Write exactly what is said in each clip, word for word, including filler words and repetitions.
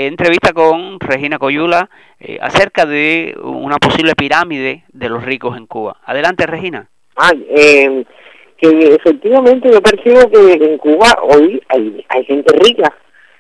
eh, entrevista con Regina Coyula eh, acerca de una posible pirámide de los ricos en Cuba. Adelante, Regina. Ah, eh, que efectivamente yo percibo que en Cuba hoy hay, hay gente rica.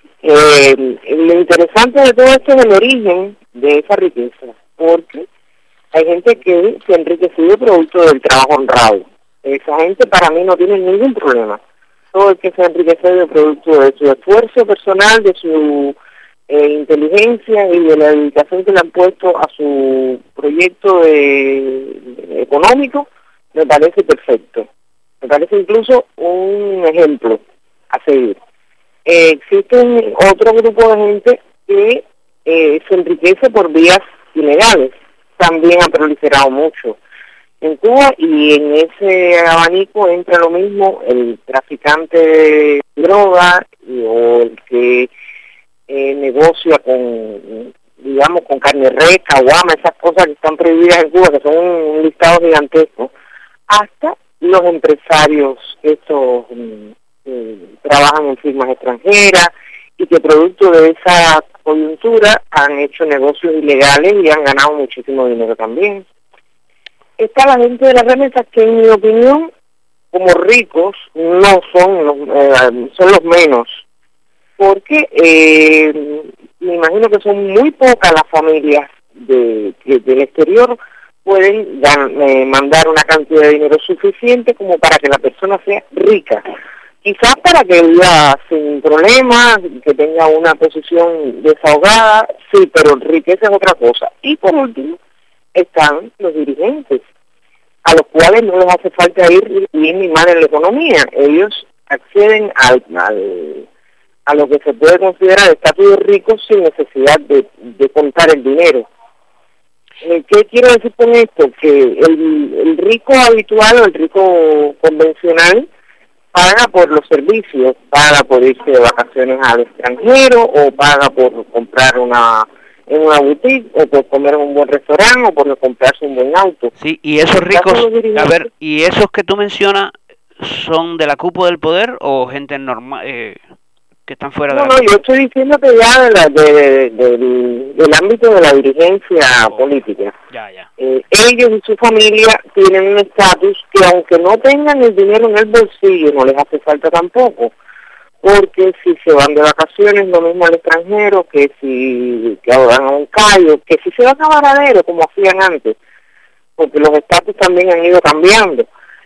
Eh, lo interesante de todo esto es el origen de esa riqueza, porque hay gente que se ha enriquecido producto del trabajo honrado. Esa gente para mí no tiene ningún problema. Todo el que se ha enriquecido producto de su esfuerzo personal, de su eh, inteligencia y de la dedicación que le han puesto a su proyecto de, de, económico, me parece perfecto. Me parece incluso un ejemplo a seguir. Eh, existe un, otro grupo de gente que eh, se enriquece por vías ilegales. También ha proliferado mucho en Cuba, y en ese abanico entra lo mismo el traficante de droga y, o el que eh, negocia con, digamos, con carne res, caguama, esas cosas que están prohibidas en Cuba, que son un, un listado gigantesco, hasta los empresarios estos eh, trabajan en firmas extranjeras y que producto de esa coyuntura han hecho negocios ilegales y han ganado muchísimo dinero también. Está la gente de las remesas que, en mi opinión, como ricos, no son los, eh, son los menos, porque eh, me imagino que son muy pocas las familias de, que del exterior pueden gan, eh, mandar una cantidad de dinero suficiente como para que la persona sea rica. Quizás para que viva sin problemas, que tenga una posición desahogada, sí, pero riqueza es otra cosa. Y por último, están los dirigentes, a los cuales no les hace falta ir bien ni mal en la economía. Ellos acceden al, al, a lo que se puede considerar el estatus de ricos sin necesidad de, de contar el dinero. Eh, ¿Qué quiero decir con esto? Que el, el rico habitual o el rico convencional paga por los servicios, paga por irse de vacaciones al extranjero, o paga por comprar una en una boutique, o por comer en un buen restaurante, o por comprarse un buen auto. Sí, y esos ricos, a ver, ¿y esos que tú mencionas son de la cúpula del poder o gente normal eh, que están fuera no, de la... No, no, yo estoy diciendo que ya de la, de, de, de, del, del ámbito de la dirigencia oh, política. Ya, ya. Eh, ellos y su familia tienen un estatus que, aunque no tengan el dinero en el bolsillo, no les hace falta tampoco. Porque si se van de vacaciones, lo mismo al extranjero, que si que van a un callo, que si se van a Varadero, como hacían antes, porque los estatus también han ido cambiando.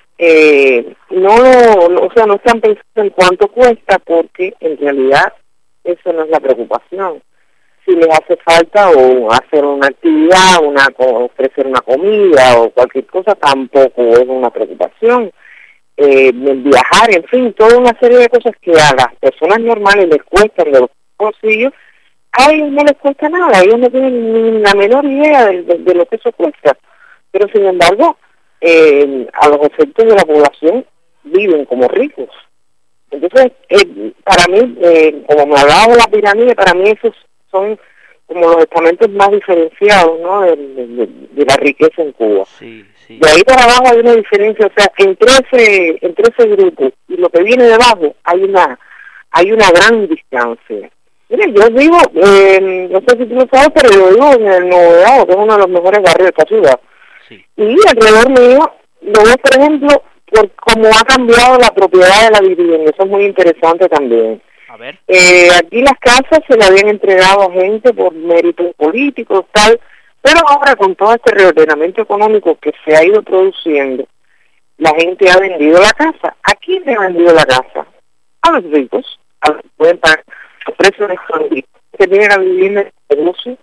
Eh, no, no, o sea, no están pensando en cuánto cuesta, porque en realidad eso no es la preocupación. Si les hace falta o hacer una actividad, una ofrecer una comida o cualquier cosa, tampoco es una preocupación. Eh, viajar, en fin, toda una serie de cosas que a las personas normales les cuestan de los bolsillos, a ellos no les cuesta nada, ellos no tienen ni la menor idea de, de, de lo que eso cuesta, pero sin embargo, eh, a los efectos de la población viven como ricos. Entonces, eh, para mí, eh, como me hablaba de la pirámide, para mí esos son como los estamentos más diferenciados, ¿no?, de, de, de la riqueza en Cuba. Sí, sí. De ahí para abajo hay una diferencia, o sea, entre ese, entre ese grupo y lo que viene debajo hay una hay una gran distancia. Mire, yo vivo, eh, no sé si tú lo sabes, pero yo vivo en el Novedado, que es uno de los mejores barrios de esta ciudad. Sí. Y alrededor mío, lo veo, por ejemplo, por cómo ha cambiado la propiedad de la vivienda. Eso es muy interesante también. A ver. Eh, aquí las casas se le habían entregado a gente por méritos políticos, tal, pero ahora con todo este reordenamiento económico que se ha ido produciendo, la gente ha vendido la casa. ¿A quién le ha vendido la casa? A los ricos, a los que pueden pagar los precios exorbitantes que tienen la vivienda en el negocio,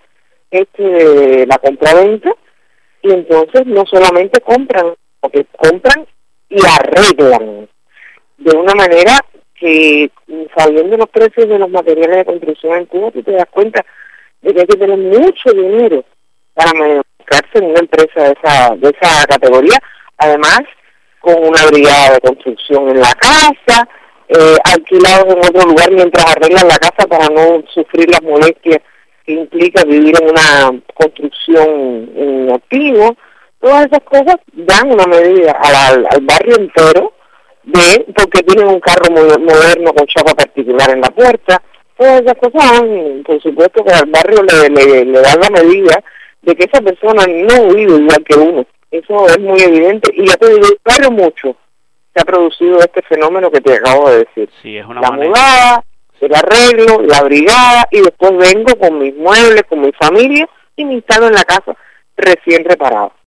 este, la compra-venta, y entonces no solamente compran, porque compran y arreglan de una manera que, sabiendo los precios de los materiales de construcción en Cuba, tú te das cuenta de que hay que tener mucho dinero para manejarse en una empresa de esa, de esa categoría, además con una brigada de construcción en la casa, eh, alquilados en otro lugar mientras arreglan la casa para no sufrir las molestias que implica vivir en una construcción en activo. Todas esas cosas dan una medida al, al barrio entero, de porque tienen un carro moderno con chapa particular en la puerta, Todas esas cosas, por supuesto que al barrio le, le, le dan la medida de que esa persona no vive igual que uno. Eso es muy evidente. Y ya te digo, el barrio mucho se ha producido este fenómeno que te acabo de decir. Sí, es una la manera. mudada, el arreglo, la brigada, y después vengo con mis muebles, con mi familia, y me instalo en la casa recién reparada.